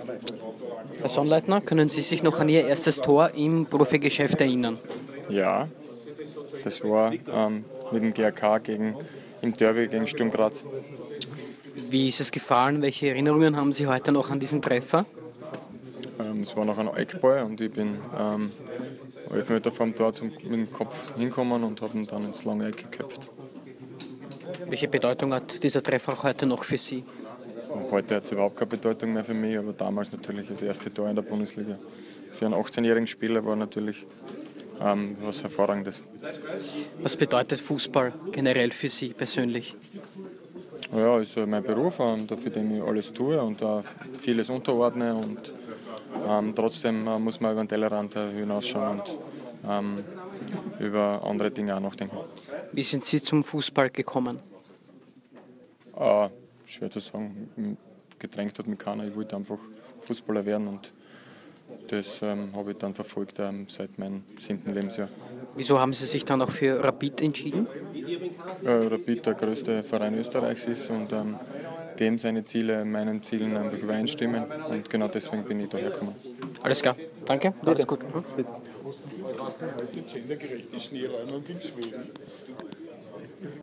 Herr Sonnleitner, können Sie sich noch an Ihr erstes Tor im Profigeschäft erinnern? Ja, das war mit dem GRK im Derby gegen Sturm Graz. Wie ist es gefallen? Welche Erinnerungen haben Sie heute noch an diesen Treffer? Es war noch ein Eckball und ich bin 11 Meter vor dem Tor mit dem Kopf hingekommen und habe ihn dann ins lange Eck geköpft. Welche Bedeutung hat dieser Treffer heute noch für Sie? Heute hat es überhaupt keine Bedeutung mehr für mich, aber damals natürlich das erste Tor in der Bundesliga. Für einen 18-jährigen Spieler war natürlich was Hervorragendes. Was bedeutet Fußball generell für Sie persönlich? Ja, ist mein Beruf, für den ich alles tue und vieles unterordne und trotzdem muss man über den Tellerrand hinausschauen und über andere Dinge auch nachdenken. Wie sind Sie zum Fußball gekommen? Schwer zu sagen, gedrängt hat mich keiner, ich wollte einfach Fußballer werden und das habe ich dann verfolgt seit meinem 7. Lebensjahr. Wieso haben Sie sich dann auch für Rapid entschieden? Rapid der größte Verein Österreichs ist und dem seine Ziele meinen Zielen einfach übereinstimmen und genau deswegen bin ich daher gekommen. Alles klar, danke, alles gut. Gendergerechte Schneeräumung in Schweden.